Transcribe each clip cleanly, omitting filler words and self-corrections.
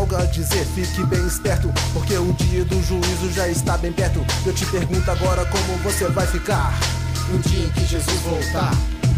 algo a dizer, fique bem esperto, porque o dia do juízo já está bem perto. Eu te pergunto agora como você vai ficar no dia em que Jesus voltar.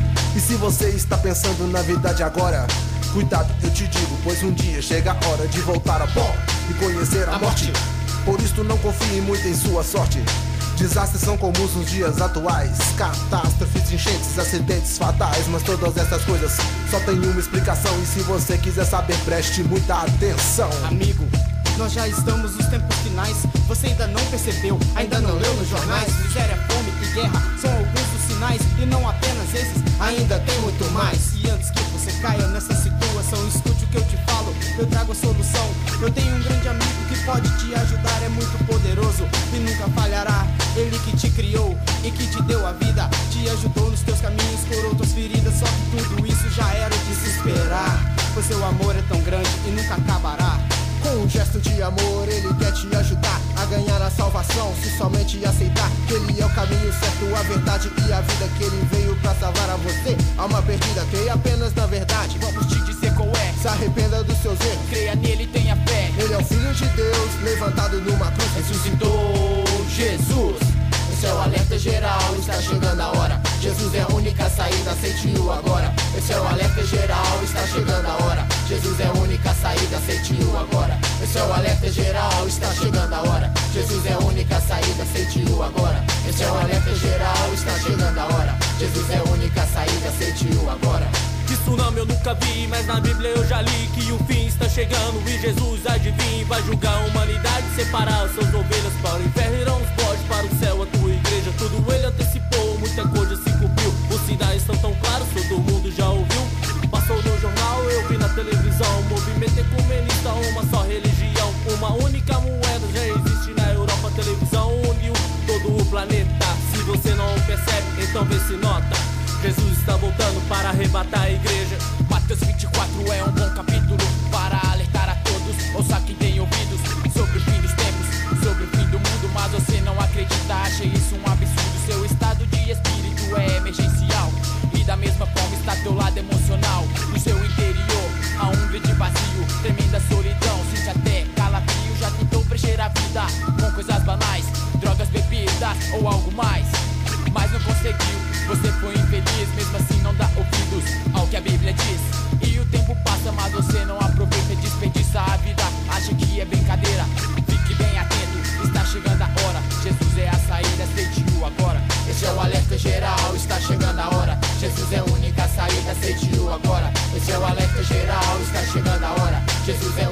E se você está pensando na verdade agora, cuidado, eu te digo, pois um dia chega a hora de voltar a pó e conhecer a morte. Por isso não confie muito em sua sorte. Desastres são comuns nos dias atuais, catástrofes, enchentes, acidentes fatais. Mas todas essas coisas só tem uma explicação, e se você quiser saber, preste muita atenção. Amigo, nós já estamos nos tempos finais. Você ainda não percebeu, ainda não leu nos jornais. Miséria, fome e guerra são alguns dos sinais, e não apenas esses, ainda tem muito mais. E antes que você caia nessa situação, escute o que eu te falo, eu trago a solução. Eu tenho um grande amigo que pode te ajudar, é muito poderoso e nunca falhará. Ele que te criou e que te deu a vida, te ajudou nos teus caminhos, curou tuas feridas. Só que tudo isso já era de se esperar, pois seu amor é tão grande e nunca acabará. Com um gesto de amor ele quer te ajudar a ganhar a salvação, se somente aceitar que ele é o caminho certo, a verdade e a vida, que ele veio pra salvar a você, alma perdida. Creia apenas na verdade, Vamos te dizer qual é, se arrependa dos seus erros. creia nele e tenha fé. Ele é o Filho de Deus, levantado numa cruz, Ressuscitou Jesus. Esse é o alerta geral, está chegando a hora. Jesus é a única saída, aceite-o agora. Esse é o alerta geral, está chegando a hora. Jesus é a única saída, aceite-o agora. Esse é o alerta geral, está chegando a hora. Jesus é a única saída, aceite-o agora. Esse é o alerta geral, está chegando a hora. Jesus é a única saída, aceite-o agora. Tsunami eu nunca vi, mas na Bíblia eu já li que o fim está chegando e Jesus há de vir. Vai julgar a humanidade, separar as suas ovelhas para o inferno, irão os bodes para o céu, a tua igreja. Tudo ele antecipou, muita coisa se cumpriu. Os sinais estão tão claros, todo mundo já ouviu. Passou no jornal, eu vi na televisão. Movimento ecumenista, uma só religião, uma única moeda já existe na Europa. A televisão uniu todo o planeta. Se você não percebe, então vê se nota. Jesus está voltando para arrebatar a igreja. Mateus 24 é um bom capítulo para alertar a todos. Ouça quem tem ouvidos sobre o fim dos tempos, sobre o fim do mundo. Mas você não acredita, acha isso um absurdo. Seu estado de espírito é emergencial, e da mesma forma está teu lado emocional. No seu interior há um grande vazio, tremenda solidão. Sente até calafrio, já tentou preencher a vida com coisas banais, drogas, bebidas ou algo mais, mas não conseguiu. Você foi infeliz, mesmo assim não dá ouvidos ao que a Bíblia diz. E o tempo passa, mas você não aproveita e desperdiça a vida. Acha que é brincadeira? Fique bem atento, está chegando a hora. Jesus é a saída, aceite-o agora. Esse é o alerta geral, está chegando a hora. Jesus é a única saída, aceite-o agora. Esse é o alerta geral, está chegando a hora. Jesus é a